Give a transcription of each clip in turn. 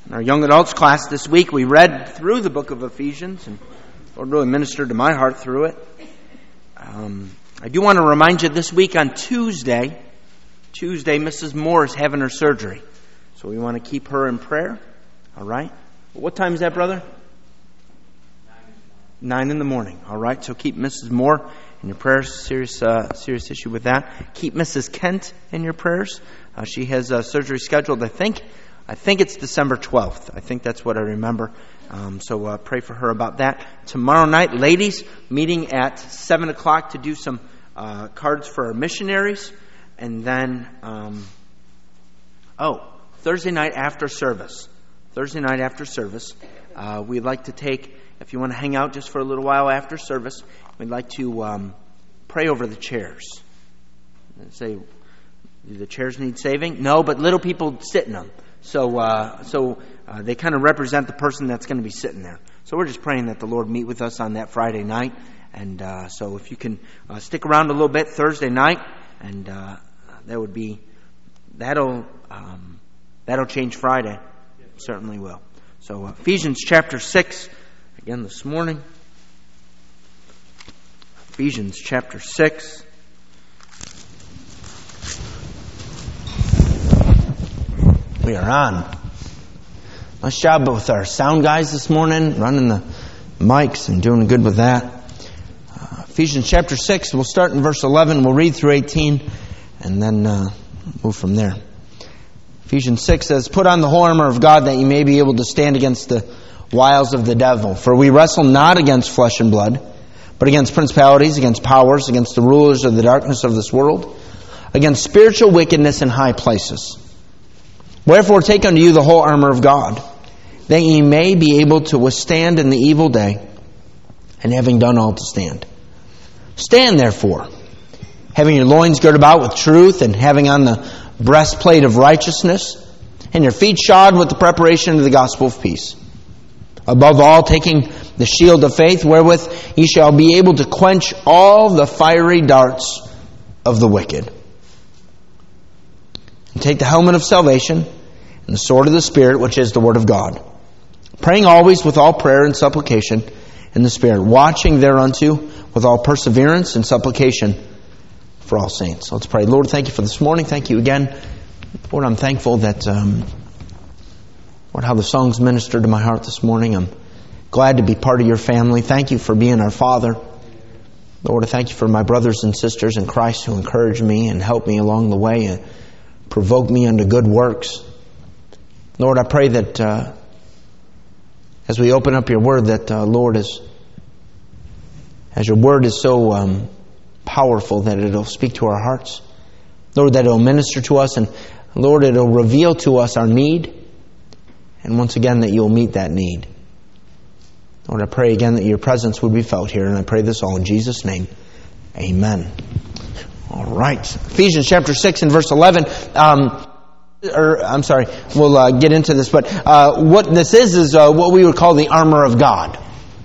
In our young adults class this week, we read through the book of Ephesians, and the Lord really ministered to my heart through it. I do want to remind you this week on Tuesday, Mrs. Moore is having her surgery. So we want to keep her in prayer. All right? What time is that, brother? 9 in the morning. All right, so keep Mrs. Moore in your prayers. Serious issue with that. Keep Mrs. Kent in your prayers. She has surgery scheduled, I think it's December 12th. I think that's what I remember. So pray for her about that. Tomorrow night, ladies, meeting at 7 o'clock to do some cards for our missionaries. And then, Thursday night after service. We'd like to take, if you want to hang out just for a little while after service, we'd like to pray over the chairs. And say, do the chairs need saving? No, but little people sit in them. So they kind of represent the person that's going to be sitting there. So we're just praying that the Lord meet with us on that Friday night. And so if you can stick around a little bit Thursday night, and that'll change Friday. It certainly will. So Ephesians chapter 6, again this morning. Ephesians chapter 6. We are on. Nice job with our sound guys this morning, running the mics and doing good with that. Ephesians chapter 6, we'll start in verse 11. We'll read through 18 and then move from there. Ephesians 6 says, "Put on the whole armor of God that you may be able to stand against the wiles of the devil. For we wrestle not against flesh and blood, but against principalities, against powers, against the rulers of the darkness of this world, against spiritual wickedness in high places. Wherefore take unto you the whole armor of God, that ye may be able to withstand in the evil day, and having done all to stand. Stand therefore, having your loins girt about with truth, and having on the breastplate of righteousness, and your feet shod with the preparation of the gospel of peace. Above all, taking the shield of faith, wherewith ye shall be able to quench all the fiery darts of the wicked. And take the helmet of salvation, and the sword of the Spirit, which is the Word of God. Praying always with all prayer and supplication in the Spirit, watching thereunto with all perseverance and supplication for all saints." Let's pray. Lord, thank you for this morning. Thank you again. Lord, I'm thankful that, Lord, how the songs ministered to my heart this morning. I'm glad to be part of your family. Thank you for being our Father. Lord, I thank you for my brothers and sisters in Christ who encourage me and help me along the way and provoke me unto good works. Lord, I pray that as we open up your word, that, Lord, as your word is so powerful that it'll speak to our hearts. Lord, that it'll minister to us, and Lord, it'll reveal to us our need, and once again that you'll meet that need. Lord, I pray again that your presence would be felt here, and I pray this all in Jesus' name. Amen. All right. Ephesians chapter 6 and verse 11. We'll get into this, but what this is what we would call the armor of God.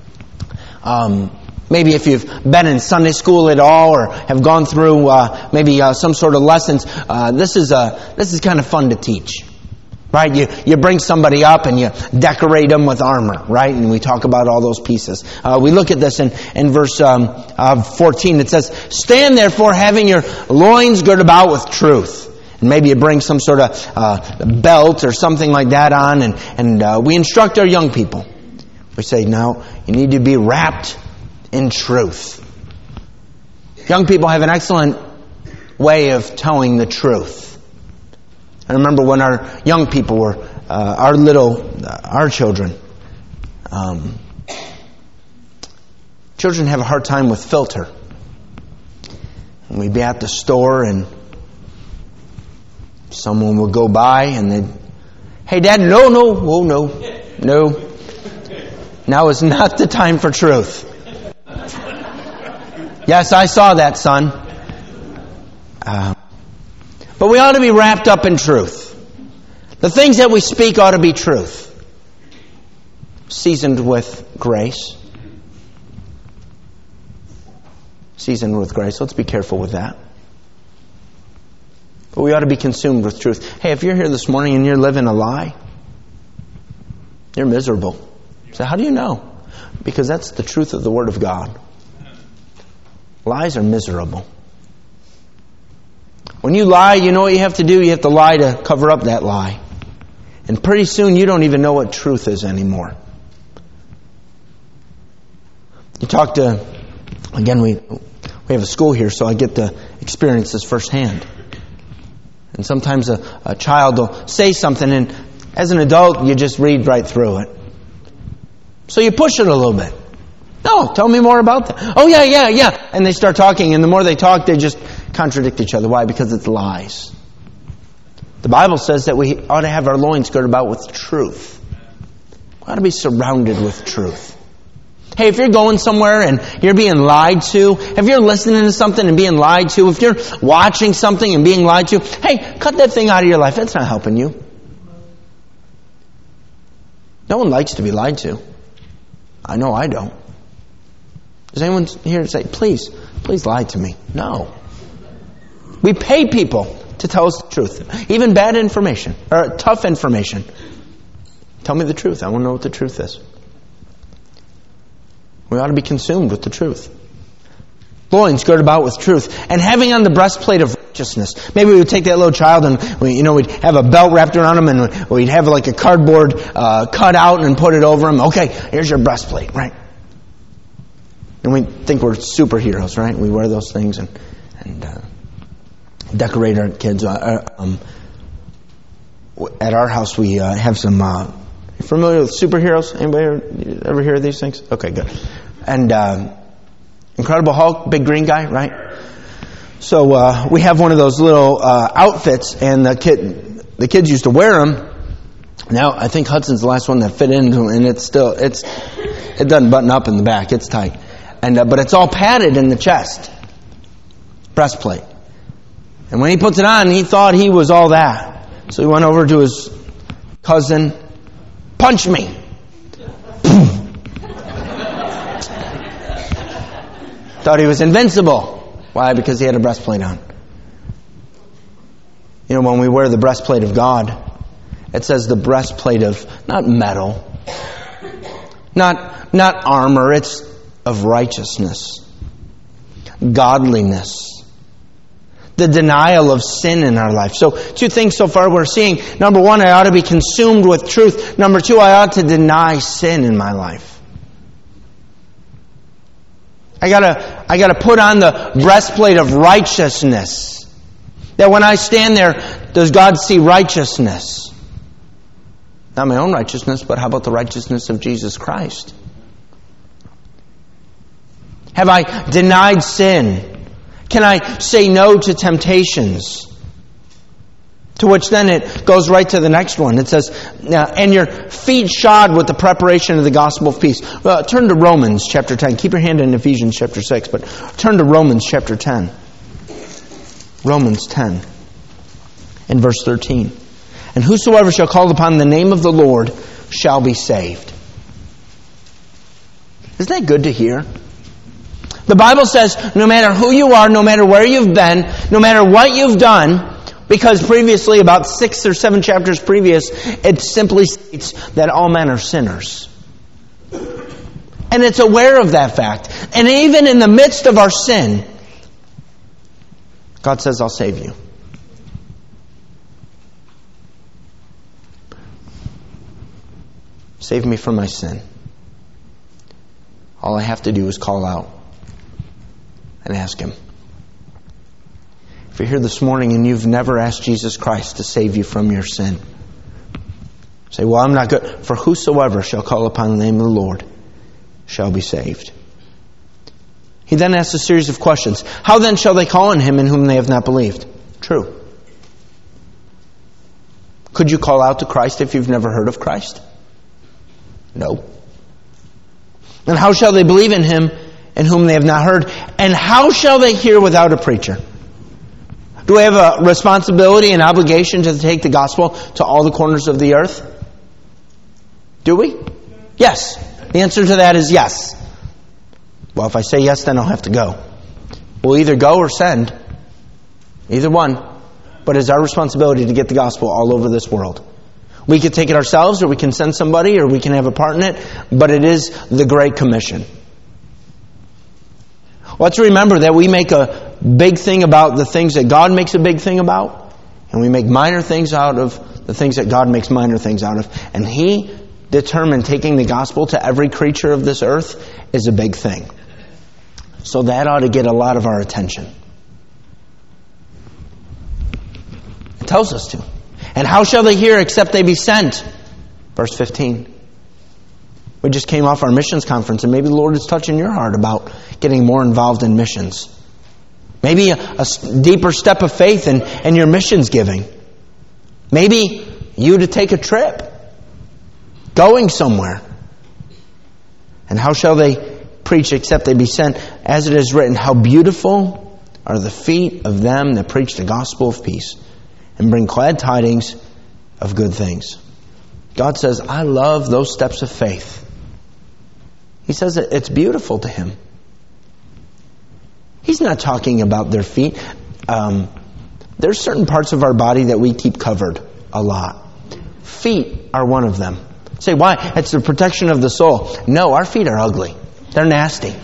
Maybe if you've been in Sunday school at all, or have gone through maybe some sort of lessons, this is kind of fun to teach, right? You bring somebody up and you decorate them with armor, right? And we talk about all those pieces. We look at this in verse 14. It says, "Stand therefore, having your loins girt about with truth." And maybe you bring some sort of belt or something like that on, and we instruct our young people. We say, now you need to be wrapped in truth. Young people have an excellent way of telling the truth. I remember when our young people were, our children. Children have a hard time with filter. And we'd be at the store and someone would go by and they'd, "Hey, Dad, no. Now is not the time for truth." "Yes, I saw that, son." But we ought to be wrapped up in truth. The things that we speak ought to be truth, seasoned with grace. Seasoned with grace. Let's be careful with that. But we ought to be consumed with truth. Hey, if you're here this morning and you're living a lie, You're miserable. So how do you know? Because that's the truth of the Word of God. Lies are miserable. When you lie, you know what you have to do? You have to lie to cover up that lie. And pretty soon you don't even know what truth is anymore. You talk to, again, we have a school here, so I get to experience this firsthand. And sometimes a child will say something, and as an adult, you just read right through it. So you push it a little bit. No, tell me more about that. Oh, yeah. And they start talking, and the more they talk, they just contradict each other. Why? Because it's lies. The Bible says that we ought to have our loins girded about with truth. We ought to be surrounded with truth. Hey, if you're going somewhere and you're being lied to, if you're listening to something and being lied to, if you're watching something and being lied to, hey, cut that thing out of your life. That's not helping you. No one likes to be lied to. I know I don't. Does anyone here say, please lie to me? No. We pay people to tell us the truth. Even bad information, or tough information. Tell me the truth. I want to know what the truth is. We ought to be consumed with the truth. Loins girded about with truth. And having on the breastplate of righteousness. Maybe we would take that little child and we'd have a belt wrapped around him, and we'd have like a cardboard cut out and put it over him. Okay, here's your breastplate, right? And we think we're superheroes, right? We wear those things and decorate our kids. At our house, we have some... you familiar with superheroes? Anybody ever hear of these things? Okay, good. And Incredible Hulk, big green guy, right? So we have one of those little outfits, and the kids used to wear them. Now I think Hudson's the last one that fit into, and it doesn't button up in the back. It's tight. And but it's all padded in the chest. Breastplate. And when he puts it on, he thought he was all that. So he went over to his cousin. Punch me. Thought he was invincible. Why? Because he had a breastplate on. You know, when we wear the breastplate of God, it says the breastplate of not metal, not armor, it's of righteousness, godliness, the denial of sin in our life. So 2 things so far we're seeing. Number 1, I ought to be consumed with truth. Number 2, I ought to deny sin in my life. I gotta put on the breastplate of righteousness. That when I stand there, does God see righteousness? Not my own righteousness, but how about the righteousness of Jesus Christ? Have I denied sin? Can I say no to temptations? To which then it goes right to the next one. It says, and your feet shod with the preparation of the gospel of peace. Well, turn to Romans chapter 10. Keep your hand in Ephesians chapter 6, but turn to Romans chapter 10. Romans 10 and verse 13. And whosoever shall call upon the name of the Lord shall be saved. Isn't that good to hear? The Bible says no matter who you are, no matter where you've been, no matter what you've done, because previously, about 6 or 7 chapters previous, it simply states that all men are sinners. And it's aware of that fact. And even in the midst of our sin, God says, I'll save you. Save me from my sin. All I have to do is call out and ask Him. If you're here this morning and you've never asked Jesus Christ to save you from your sin, say, well, I'm not good. For whosoever shall call upon the name of the Lord shall be saved. He then asks a series of questions. How then shall they call on Him in whom they have not believed? True. Could you call out to Christ if you've never heard of Christ? No. And how shall they believe in Him in whom they have not heard? And how shall they hear without a preacher? Do we have a responsibility and obligation to take the gospel to all the corners of the earth? Do we? Yes. The answer to that is yes. Well, if I say yes, then I'll have to go. We'll either go or send. Either one. But it's our responsibility to get the gospel all over this world. We could take it ourselves, or we can send somebody, or we can have a part in it, but it is the Great Commission. Let's remember that we make a big thing about the things that God makes a big thing about, and we make minor things out of the things that God makes minor things out of. And He determined taking the gospel to every creature of this earth is a big thing. So that ought to get a lot of our attention. It tells us to. And how shall they hear except they be sent? Verse 15. We just came off our missions conference, and maybe the Lord is touching your heart about getting more involved in missions. Maybe a deeper step of faith in your missions giving. Maybe you to take a trip, going somewhere. And how shall they preach except they be sent? As it is written, how beautiful are the feet of them that preach the gospel of peace and bring glad tidings of good things. God says, I love those steps of faith. He says that it's beautiful to Him. He's not talking about their feet. There's certain parts of our body that we keep covered a lot. Feet are one of them. Say, why? It's the protection of the soul. No, our feet are ugly. They're nasty.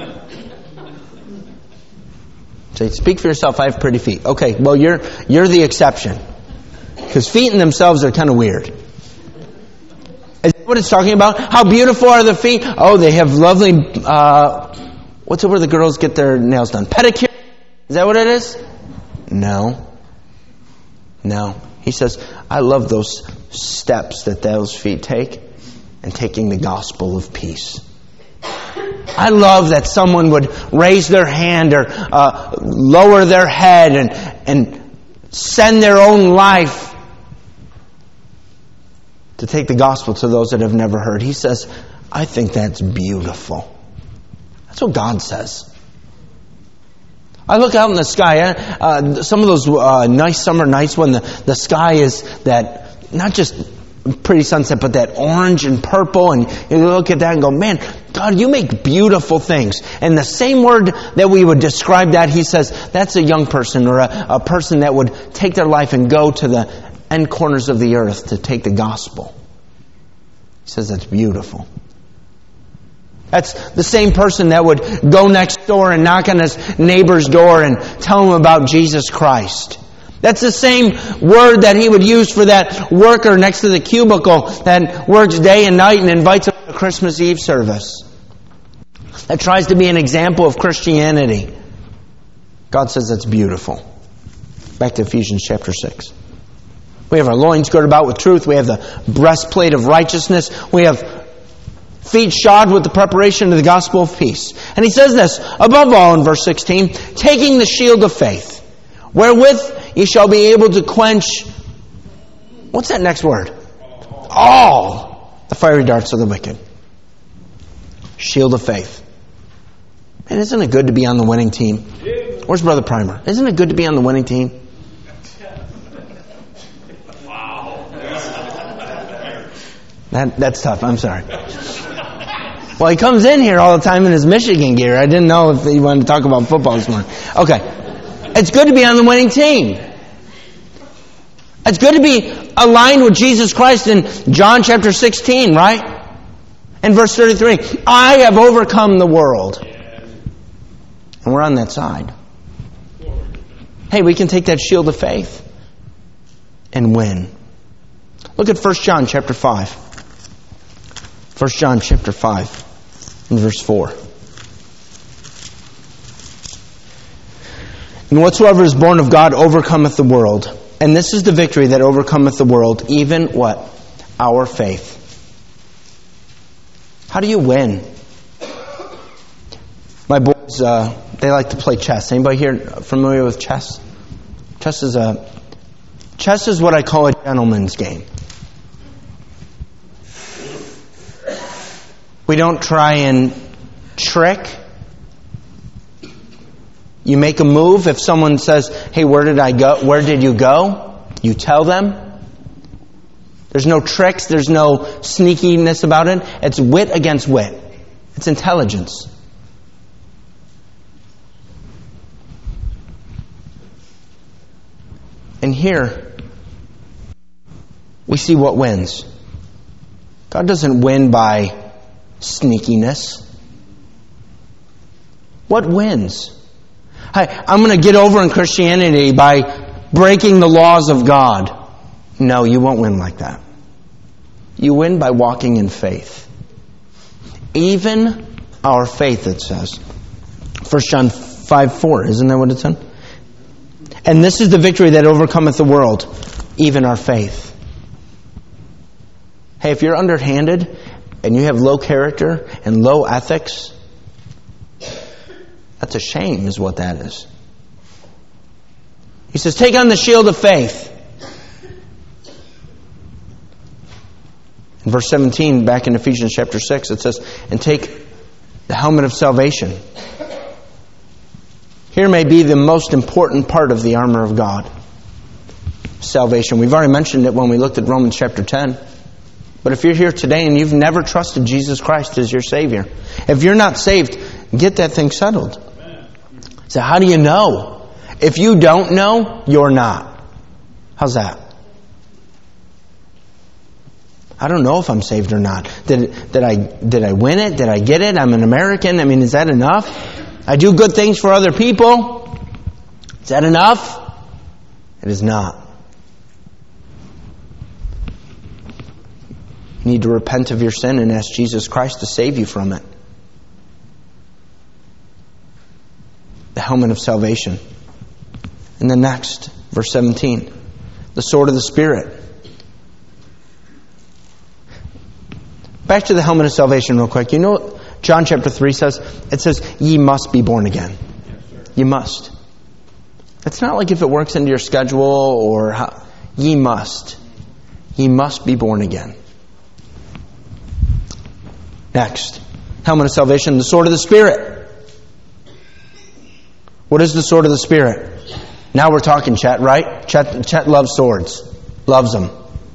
Say, speak for yourself. I have pretty feet. Okay, well, you're the exception. Because feet in themselves are kind of weird. Is that what it's talking about? How beautiful are the feet? Oh, they have lovely, what's it where the girls get their nails done? Pedicure? Is that what it is? No. He says, I love those steps that those feet take in taking the gospel of peace. I love that someone would raise their hand or lower their head and send their own life to take the gospel to those that have never heard. He says, I think that's beautiful. That's what God says. I look out in the sky. Some of those nice summer nights when the sky is that, not just pretty sunset, but that orange and purple. And you look at that and go, man, God, you make beautiful things. And the same word that we would describe that, He says, that's a young person or a person that would take their life and go to the end corners of the earth to take the gospel. He says that's beautiful. That's the same person that would go next door and knock on his neighbor's door and tell him about Jesus Christ. That's the same word that he would use for that worker next to the cubicle that works day and night and invites him to a Christmas Eve service. That tries to be an example of Christianity. God says that's beautiful. Back to Ephesians chapter 6. We have our loins girded about with truth. We have the breastplate of righteousness. We have feet shod with the preparation of the gospel of peace. And he says this, above all in verse 16, taking the shield of faith, wherewith ye shall be able to quench, what's that next word? All the fiery darts of the wicked. Shield of faith. Man, isn't it good to be on the winning team? Where's Brother Primer? Isn't it good to be on the winning team? That's tough. I'm sorry. Well, he comes in here all the time in his Michigan gear. I didn't know if he wanted to talk about football this morning. Okay. It's good to be on the winning team. It's good to be aligned with Jesus Christ in John chapter 16, right? In verse 33, I have overcome the world. And we're on that side. Hey, we can take that shield of faith and win. Look at 1 John chapter 5. 1 John chapter 5 and verse 4. And whatsoever is born of God overcometh the world. And this is the victory that overcometh the world, even what? Our faith. How do you win? My boys, they like to play chess. Anybody here familiar with chess? Chess is what I call a gentleman's game. We don't try and trick. You make a move. If someone says, hey, where did I go? Where did you go? You tell them. There's no tricks. There's no sneakiness about it. It's wit against wit. It's intelligence. And here, we see what wins. God doesn't win by sneakiness. What wins? I'm going to get over in Christianity by breaking the laws of God. No, you won't win like that. You win by walking in faith. Even our faith, it says. 1 John 5:4, isn't that what it said? And this is the victory that overcometh the world, even our faith. Hey, if you're underhanded and you have low character and low ethics, that's a shame is what that is. He says, take on the shield of faith. In verse 17, back in Ephesians chapter 6, it says, and take the helmet of salvation. Here may be the most important part of the armor of God. Salvation. We've already mentioned it when we looked at Romans chapter 10. But if you're here today and you've never trusted Jesus Christ as your Savior, if you're not saved, get that thing settled. So how do you know? If you don't know, you're not. How's that? I don't know if I'm saved or not. Did I win it? Did I get it? I'm an American. I mean, is that enough? I do good things for other people. Is that enough? It is not. You need to repent of your sin and ask Jesus Christ to save you from it. The helmet of salvation. And then next, verse 17, the sword of the Spirit. Back to the helmet of salvation real quick. You know what John chapter 3 says? It says, ye must be born again. You must. It's not like if it works into your schedule or how. Ye must. Ye must be born again. Next, helmet of salvation, the sword of the Spirit. What is the sword of the Spirit? Now we're talking, Chet, right? Chet loves swords. Loves them.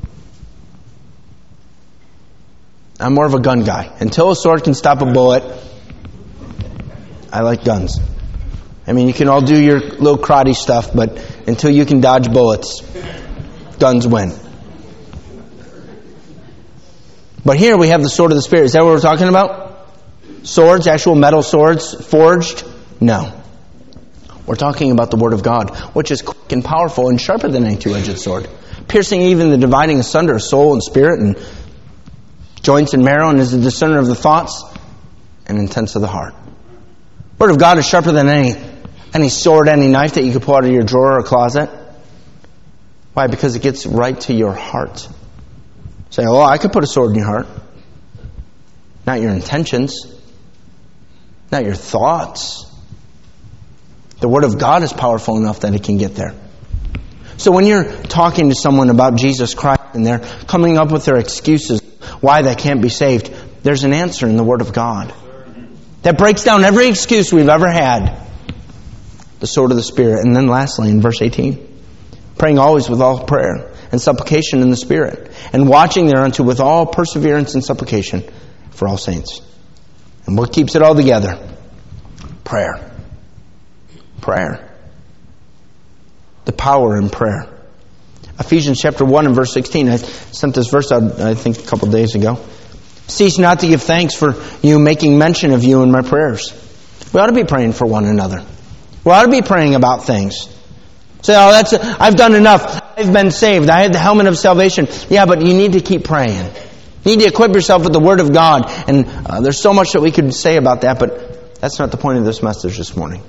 I'm more of a gun guy. Until a sword can stop a bullet, I like guns. I mean, you can all do your little karate stuff, but until you can dodge bullets, guns win. But here we have the sword of the Spirit. Is that what we're talking about? Swords, actual metal swords, forged? No. We're talking about the Word of God, which is quick and powerful and sharper than any two-edged sword, piercing even the dividing asunder of soul and spirit and joints and marrow, and is the discerner of the thoughts and intents of the heart. Word of God is sharper than any sword, any knife that you could pull out of your drawer or closet. Why? Because it gets right to your heart. Say, oh, I could put a sword in your heart. Not your intentions. Not your thoughts. The Word of God is powerful enough that it can get there. So when you're talking to someone about Jesus Christ and they're coming up with their excuses why they can't be saved, there's an answer in the Word of God that breaks down every excuse we've ever had. The sword of the Spirit. And then lastly, in verse 18, praying always with all prayer and supplication in the Spirit, and watching thereunto with all perseverance and supplication for all saints. And what keeps it all together? Prayer. Prayer. The power in prayer. Ephesians chapter 1 and verse 16. I sent this verse out, I think, a couple days ago. Cease not to give thanks for you, making mention of you in my prayers. We ought to be praying for one another. We ought to be praying about things. Say, oh, I've done enough. I've been saved. I had the helmet of salvation. Yeah, but you need to keep praying. You need to equip yourself with the Word of God. And there's so much that we could say about that, but that's not the point of this message this morning.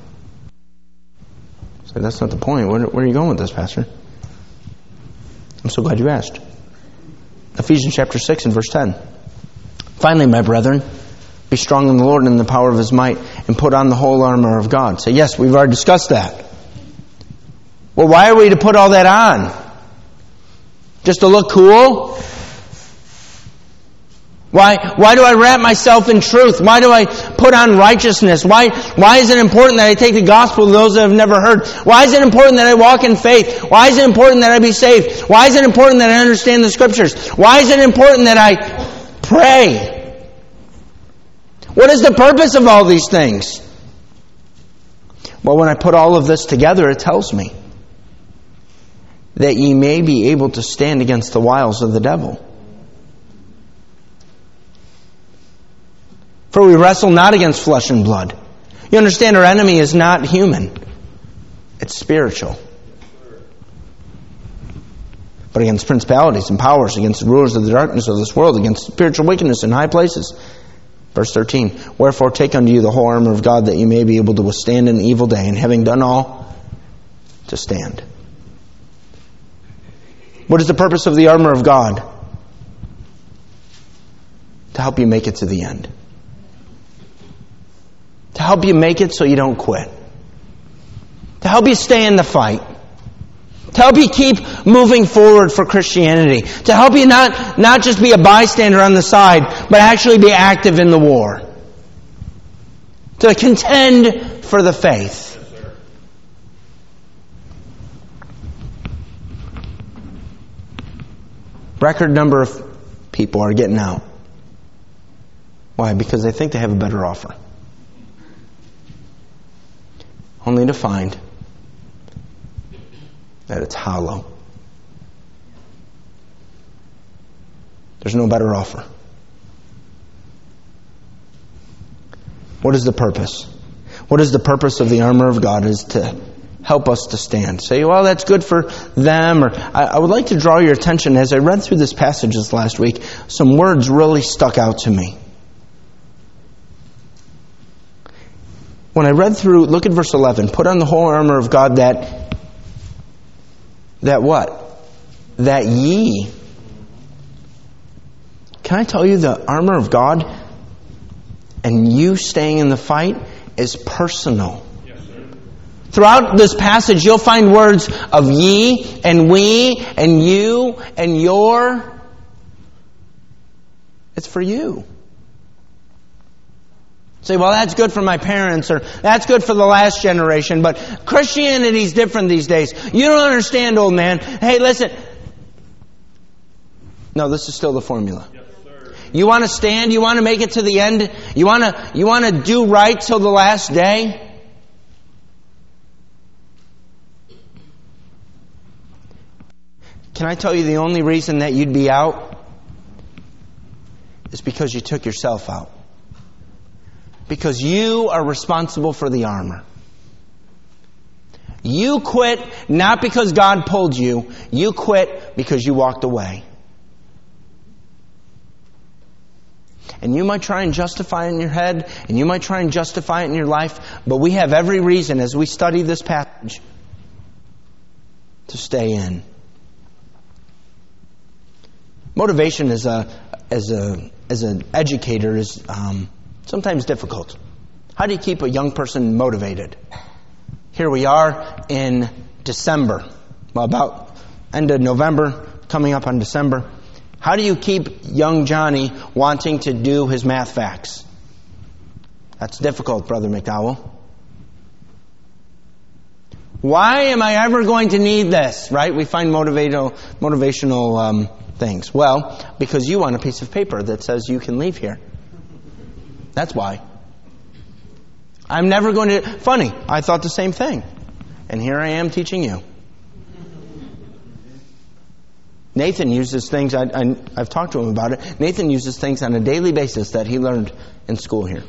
So that's not the point. Where are you going with this, Pastor? I'm so glad you asked. Ephesians chapter 6 and verse 10. Finally, my brethren, be strong in the Lord and in the power of His might, and put on the whole armor of God. Say, yes, we've already discussed that. Well, why are we to put all that on? Just to look cool? Why do I wrap myself in truth? Why do I put on righteousness? Why is it important that I take the gospel to those that have never heard? Why is it important that I walk in faith? Why is it important that I be saved? Why is it important that I understand the Scriptures? Why is it important that I pray? What is the purpose of all these things? Well, when I put all of this together, it tells me. that ye may be able to stand against the wiles of the devil. For we wrestle not against flesh and blood. You understand, our enemy is not human. It's spiritual. But against principalities and powers, against the rulers of the darkness of this world, against spiritual wickedness in high places. Verse 13, wherefore take unto you the whole armor of God, that you may be able to withstand in the evil day, and having done all, to stand. What is the purpose of the armor of God? To help you make it to the end. To help you make it so you don't quit. To help you stay in the fight. To help you keep moving forward for Christianity. To help you not just be a bystander on the side, but actually be active in the war. To contend for the faith. Record number of people are getting out. Why? Because they think they have a better offer. Only to find that it's hollow. There's no better offer. What is the purpose? What is the purpose of the armor of God? Is to help us to stand. Say, well, that's good for them. Or I would like to draw your attention, as I read through this passage this last week, some words really stuck out to me. When I read through, look at verse 11. Put on the whole armor of God that what? That ye. Can I tell you, the armor of God and you staying in the fight is personal. Yes, sir. Throughout this passage, you'll find words of ye and we and you and your. It's for you. Say, well, that's good for my parents, or that's good for the last generation, but Christianity's different these days. You don't understand, old man. Hey, listen. No, this is still the formula. Yes, sir. You want to stand? You want to make it to the end? You want to do right till the last day? Can I tell you the only reason that you'd be out is because you took yourself out. Because you are responsible for the armor. You quit not because God pulled you. You quit because you walked away. And you might try and justify it in your head, and you might try and justify it in your life, but we have every reason as we study this passage to stay in. Motivation as an educator is sometimes difficult. How do you keep a young person motivated? Here we are in December. Well, about end of November, coming up on December. How do you keep young Johnny wanting to do his math facts? That's difficult, Brother McDowell. Why am I ever going to need this? Right? We find motivational things. Well, because you want a piece of paper that says you can leave here. That's why. I'm never going to... Funny, I thought the same thing. And here I am teaching you. Nathan uses things, I've talked to him about it. Nathan uses things on a daily basis that he learned in school here.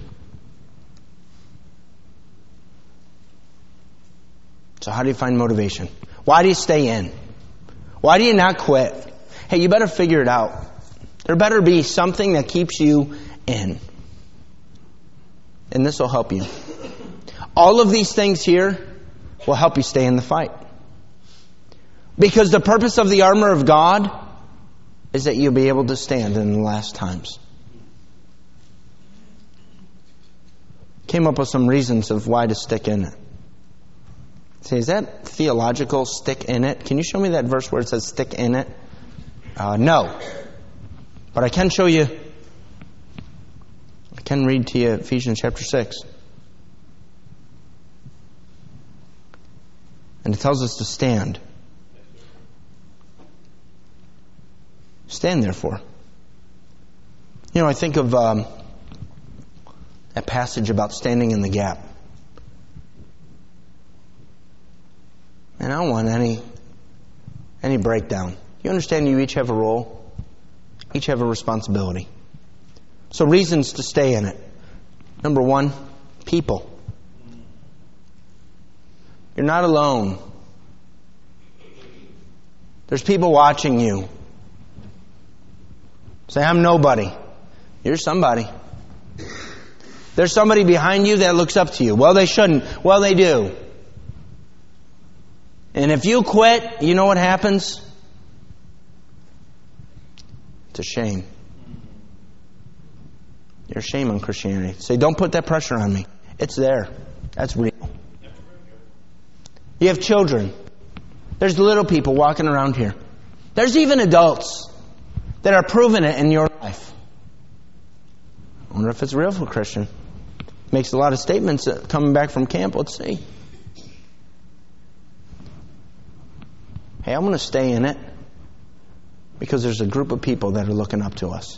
So how do you find motivation? Why do you stay in? Why do you not quit? Hey, you better figure it out. There better be something that keeps you in. And this will help you. All of these things here will help you stay in the fight. Because the purpose of the armor of God is that you'll be able to stand in the last times. Came up with some reasons of why to stick in it. Say, is that theological, stick in it? Can you show me that verse where it says stick in it? No. But I can show you. I can read to you Ephesians chapter 6. And it tells us to stand. Stand therefore. You know, I think of that passage about standing in the gap. And I don't want any breakdown. You understand you each have a role? Each have a responsibility. So reasons to stay in it. Number one, people. You're not alone. There's people watching you. Say, I'm nobody. You're somebody. There's somebody behind you that looks up to you. Well, they shouldn't. Well, they do. And if you quit, you know what happens? It's a shame. You're a shame on Christianity. Say, don't put that pressure on me. It's there. That's real. You have children. There's little people walking around here. There's even adults that are proving it in your life. I wonder if it's real for a Christian. Makes a lot of statements coming back from camp. Let's see. Hey, I'm going to stay in it because there's a group of people that are looking up to us.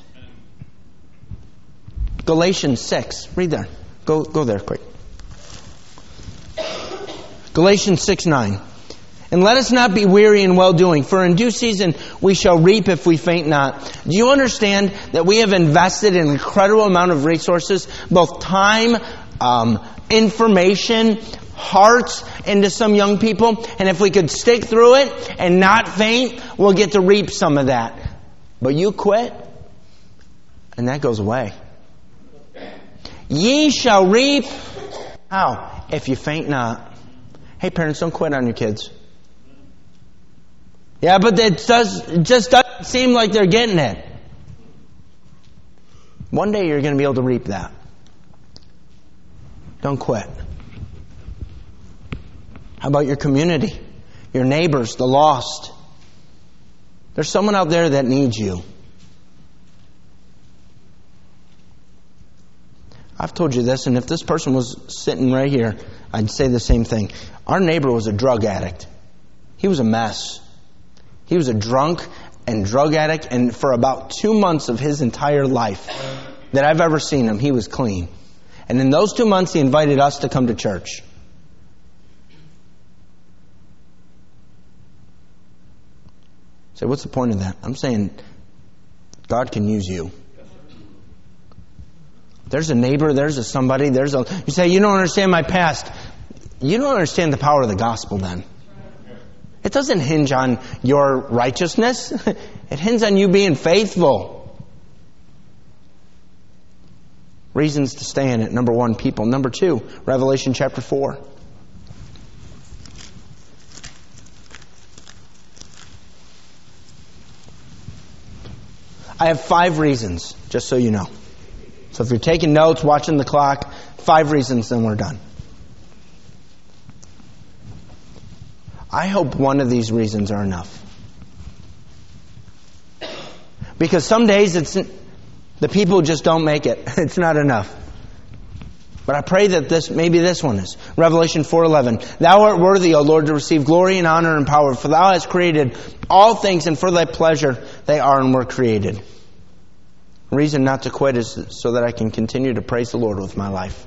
Galatians 6. Read there. Go there quick. Galatians 6:9. And let us not be weary in well-doing, for in due season we shall reap if we faint not. Do you understand that we have invested an incredible amount of resources, both time, information, hearts, into some young people? And if we could stick through it and not faint, we'll get to reap some of that. But you quit, and that goes away. Ye shall reap. How? If you faint not. Hey, parents, don't quit on your kids. Yeah, but it just doesn't seem like they're getting it. One day you're going to be able to reap that. Don't quit. How about your community? Your neighbors, the lost? There's someone out there that needs you. I've told you this, and if this person was sitting right here, I'd say the same thing. Our neighbor was a drug addict. He was a mess. He was a drunk and drug addict, and for about 2 months of his entire life that I've ever seen him, he was clean. And in those 2 months, he invited us to come to church. So what's the point of that? I'm saying God can use you. There's a neighbor, there's a somebody, you say, you don't understand my past. You don't understand the power of the gospel then. It doesn't hinge on your righteousness. It hinges on you being faithful. Reasons to stay in it. Number one, people. Number two, Revelation chapter 4. I have 5 reasons, just so you know. So if you're taking notes, watching the clock, 5 reasons, then we're done. I hope one of these reasons are enough. Because some days the people just don't make it. It's not enough. But I pray that maybe this one is. Revelation 4:11. Thou art worthy, O Lord, to receive glory and honor and power, for Thou hast created all things, and for Thy pleasure they are and were created. The reason not to quit is so that I can continue to praise the Lord with my life.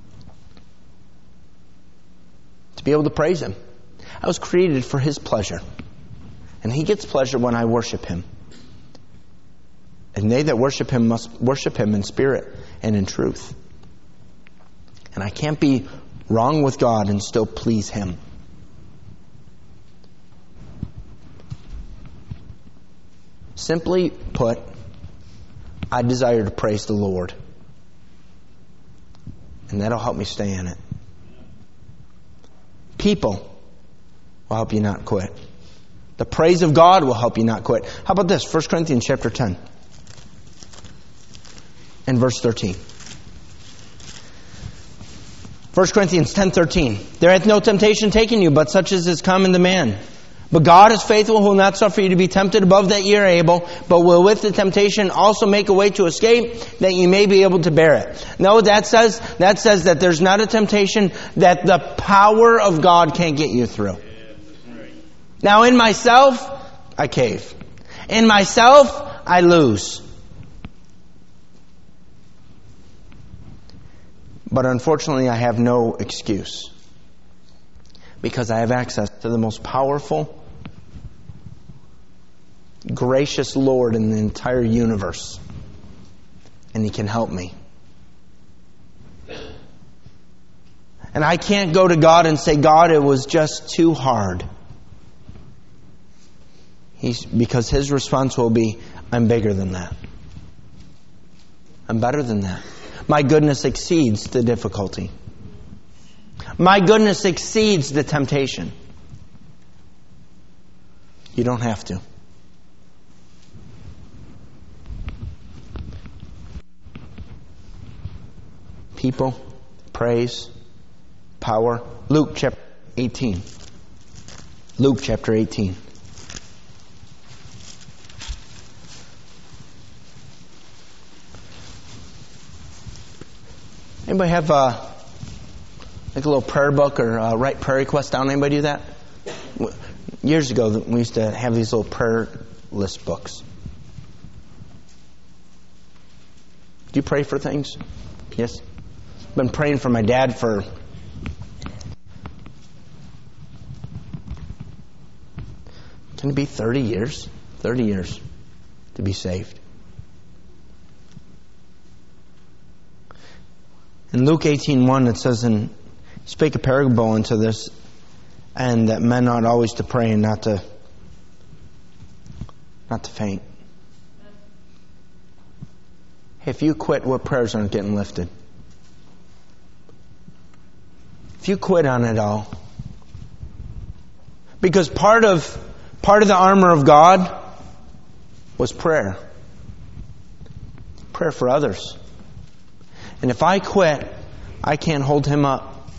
To be able to praise Him. I was created for His pleasure. And He gets pleasure when I worship Him. And they that worship Him must worship Him in spirit and in truth. And I can't be wrong with God and still please Him. Simply put, I desire to praise the Lord. And that'll help me stay in it. People will help you not quit. The praise of God will help you not quit. How about this? 1 Corinthians chapter 10 and verse 13. 1 Corinthians 10:13. There hath no temptation taken you, but such as is common to man. But God is faithful, who will not suffer you to be tempted above that ye are able, but will with the temptation also make a way to escape, that ye may be able to bear it. Know what that says? That says that there's not a temptation that the power of God can't get you through. Now in myself, I cave. In myself, I lose. But unfortunately, I have no excuse. Because I have access to the most powerful gracious Lord in the entire universe. And He can help me. And I can't go to God and say, God, it was just too hard. Because His response will be, I'm bigger than that. I'm better than that. My goodness exceeds the difficulty. My goodness exceeds the temptation. You don't have to. People, praise, power. Luke chapter 18. Luke chapter 18. Anybody have like a little prayer book or write prayer request down? Anybody do that? Years ago, we used to have these little prayer list books. Do you pray for things? Yes. I've been praying for my dad for can it be 30 years? 30 years to be saved. In Luke 18:1 it says, and spake a parable unto this, and that men ought always to pray and not to faint. Hey, if you quit, what prayers aren't getting lifted? If you quit on it all. Because part of the armor of God was prayer. Prayer for others. And if I quit, I can't hold Him up.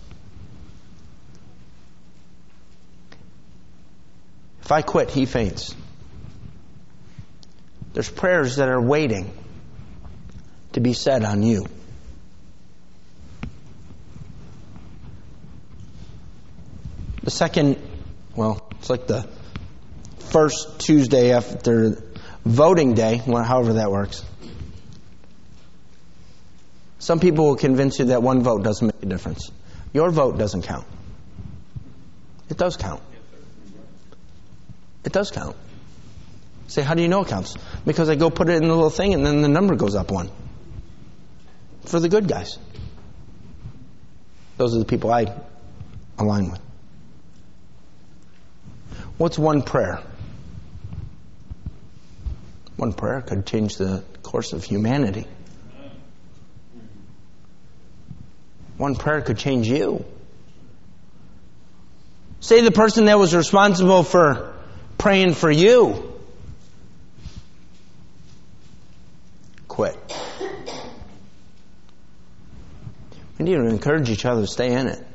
If I quit, He faints. There's prayers that are waiting to be said on you. The second, it's like the first Tuesday after voting day, however that works. Some people will convince you that one vote doesn't make a difference. Your vote doesn't count. It does count. It does count. Say, how do you know it counts? Because I go put it in the little thing and then the number goes up one. For the good guys. Those are the people I align with. What's one prayer? One prayer could change the course of humanity. One prayer could change you. Say the person that was responsible for praying for you quit. We need to encourage each other to stay in it.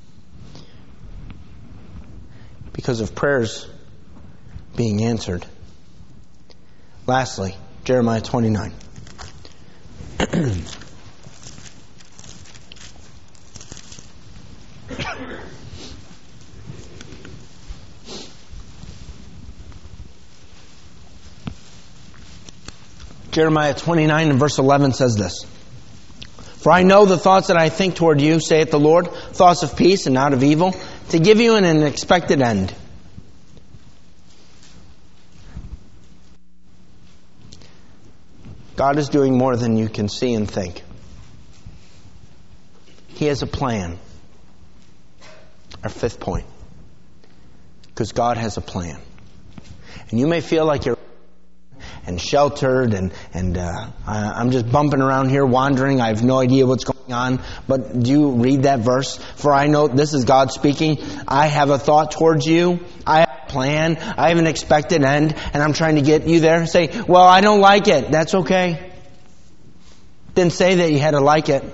Because of prayers being answered. Lastly, Jeremiah 29. Jeremiah 29 and verse 11 says this. For I know the thoughts that I think toward you, saith the Lord, thoughts of peace and not of evil, to give you an expected end. God is doing more than you can see and think. He has a plan. Our fifth point. Because God has a plan. And you may feel like you're and sheltered and I'm just bumping around here wandering. I have no idea what's going on. But do you read that verse? For I know, this is God speaking, I have a thought towards you. I have a plan. I have an expected end. And I'm trying to get you there. Say, well, I don't like it. That's okay. Didn't say that you had to like it.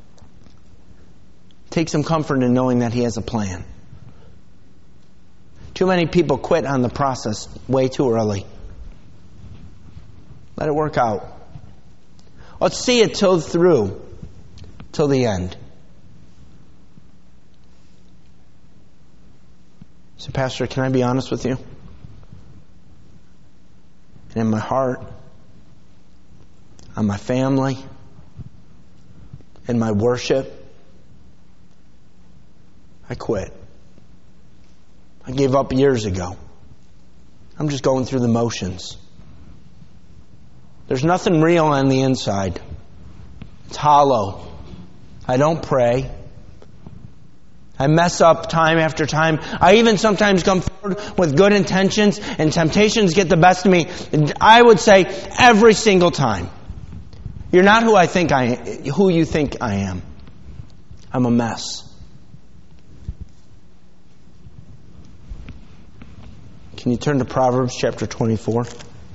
Take some comfort in knowing that He has a plan. Too many people quit on the process way too early. Let it work out. Let's see it till the end. So, Pastor, can I be honest with you? And in my heart, on my family, in my worship, I quit. I gave up years ago. I'm just going through the motions. There's nothing real on the inside. It's hollow. I don't pray. I mess up time after time. I even sometimes come forward with good intentions and temptations get the best of me. I would say every single time. You're not who you think I am. I'm a mess. Can you turn to Proverbs chapter 24?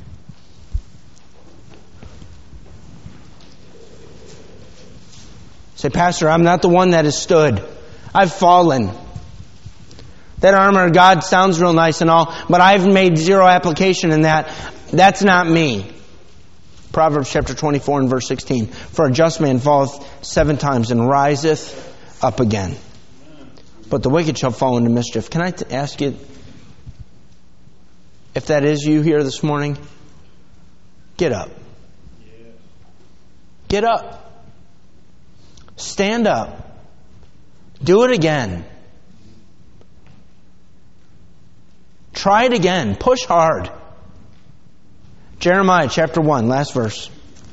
Say, Pastor, I'm not the one that has stood. I've fallen. That armor of God sounds real nice and all, but I've made zero application in that. That's not me. Proverbs chapter 24 and verse 16. For a just man falleth 7 times and riseth up again. But the wicked shall fall into mischief. Can I ask you, if that is you here this morning, get up. Get up. Stand up. Do it again. Try it again. Push hard. Jeremiah chapter 1, last verse.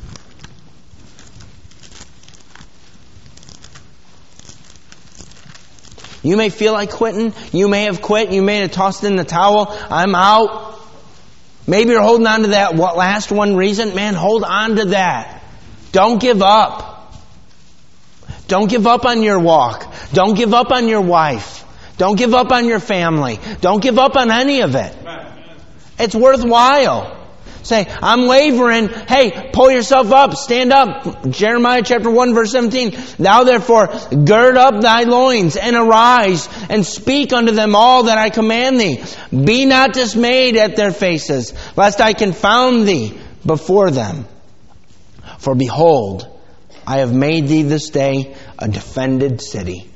You may feel like quitting. You may have quit. You may have tossed in the towel. I'm out. Maybe you're holding on to that last one reason. Man, hold on to that. Don't give up. Don't give up on your walk. Don't give up on your wife. Don't give up on your family. Don't give up on any of it. It's worthwhile. Say, I'm wavering. Hey, pull yourself up. Stand up. Jeremiah chapter 1 verse 17. Thou therefore gird up thy loins and arise and speak unto them all that I command thee. Be not dismayed at their faces, lest I confound thee before them. For behold, I have made thee this day a defended city,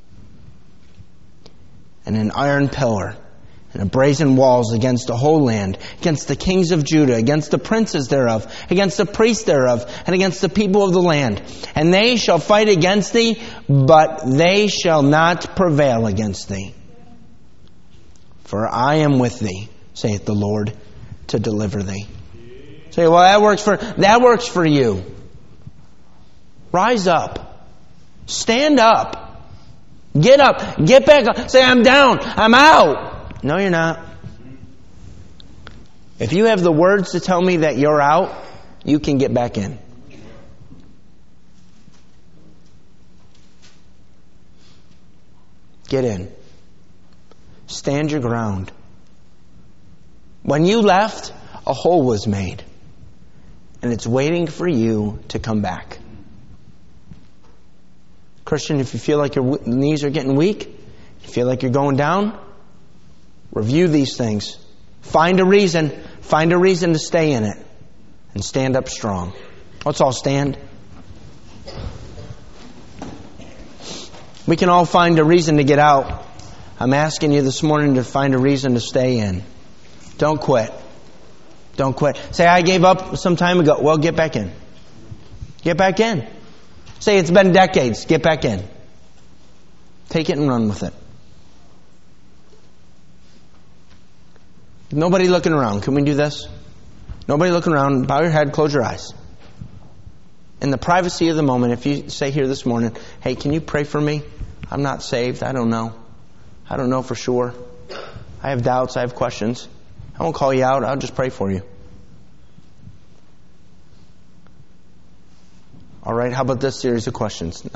and an iron pillar, and a brazen walls against the whole land, against the kings of Judah, against the princes thereof, against the priests thereof, and against the people of the land. And they shall fight against thee, but they shall not prevail against thee. For I am with thee, saith the Lord, to deliver thee. Say, well, that works for you. Rise up. Stand up. Get up. Get back up. Say, I'm down. I'm out. No, you're not. If you have the words to tell me that you're out, you can get back in. Get in. Stand your ground. When you left, a hole was made. And it's waiting for you to come back. Christian, if you feel like your knees are getting weak, you feel like you're going down, review these things. Find a reason to stay in it. And stand up strong. Let's all stand. We can all find a reason to get out. I'm asking you this morning to find a reason to stay in. Don't quit. Don't quit. Say, I gave up some time ago. Well, get back in. Get back in. Say, it's been decades. Get back in. Take it and run with it. Nobody looking around. Can we do this? Nobody looking around. Bow your head. Close your eyes. In the privacy of the moment, if you say here this morning, hey, can you pray for me? I'm not saved. I don't know. I don't know for sure. I have doubts. I have questions. I won't call you out. I'll just pray for you. All right, how about this series of questions?